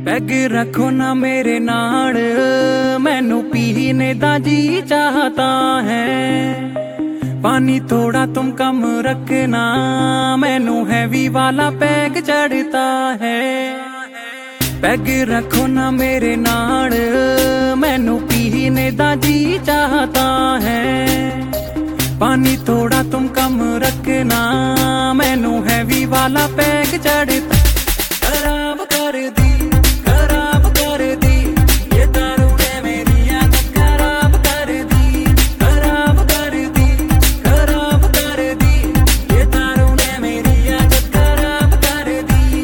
Peg रखो ना मेरे नाल, मैनू पीने दा जी चाहता है। पानी थोड़ा तुम कम रखना, मैनू हैवी वाला पैग चढ़ता है। पैग रखो ना मेरे नाल, मैनू पीने दा जी चाहता है। पानी थोड़ा तुम कम रखना, मैनू हैवी वाला पैग चढ़ता। खराब कर दी, खराब कर दी, ये दारू ने मेरी आदत खराब कर दी। खराब कर दी, खराब कर दी, ये दारू ने मेरी आदत खराब कर दी।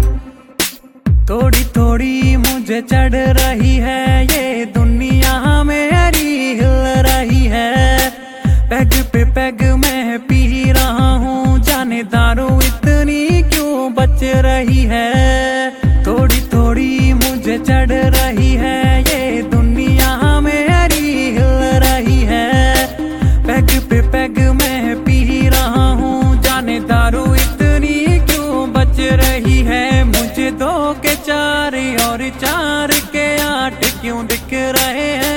थोड़ी थोड़ी मुझे चढ़ रही है, ये दुनिया मेरी हिल रही है। पैग पे पैग मैं पी रहा हूँ, जाने दारू इतनी क्यों बच रही है। थोड़ी थोड़ी मुझे चढ़ रही है, ये दुनिया मेरी हिल रही है। पैग पे पैग मैं पी रहा हूँ, जाने दारू इतनी क्यों बच रही है। मुझे 2 के 4 और 4 के 8 क्यों दिख रहे हैं।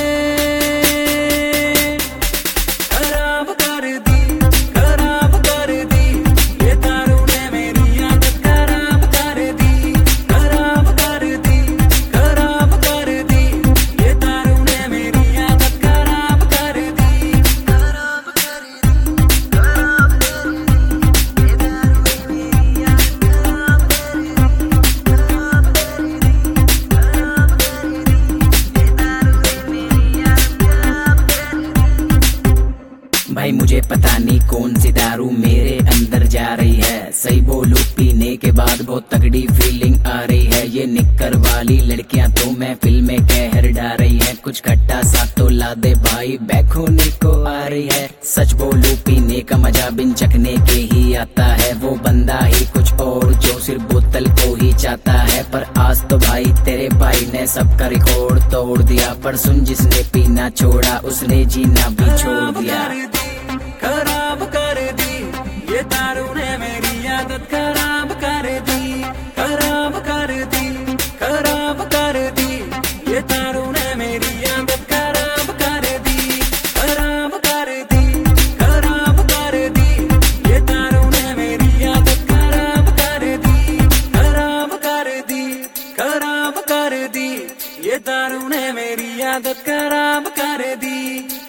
खराब कर दी, खराब कर दी, ये दारू ने मेरी आदत खराब कर दी। खराब कर दी, खराब कर दी, ये दारू ने मेरी आदत खराब कर दी। खराब कर दी, खराब कर दी, ये दारू ने मेरी आदत खराब कर दी। खराब कर दी, खराब कर दी, ये दारू ने मेरी आदत खराब कर दी। भाई मुझे पता नहीं कौन सी दारू मेरे अंदर जा रही है। सही बोलूं पीने के बाद बहुत तगड़ी फीलिंग आ रही है। ये निक्कर वाली लड़कियां तो महफिल में कहर डा रही है। कुछ खट्टा सा तो ला दे भाई, बैठने को आ रही है। सच बोलूं पीने का मजा बिन चखने के ही आता है। वो बंदा ही कुछ और जो सिर्फ बोतल को ही चाहता है। पर आज तो भाई तेरे भाई ने सबका रिकॉर्ड तोड़ दिया। पर सुन जिसने पीना छोड़ा उसने जीना भी छोड़ दिया। खराब कर दी, ये दारू ने मेरी आदत खराब कर दी। खराब कर दी, खराब कर दी, ये दारू ने मेरी आदत खराब कर दी। खराब कर दी, खराब कर दी, ये दारू ने मेरी आदत खराब कर दी। खराब कर दी, खराब कर दी, ये दारू ने मेरी आदत खराब कर दी।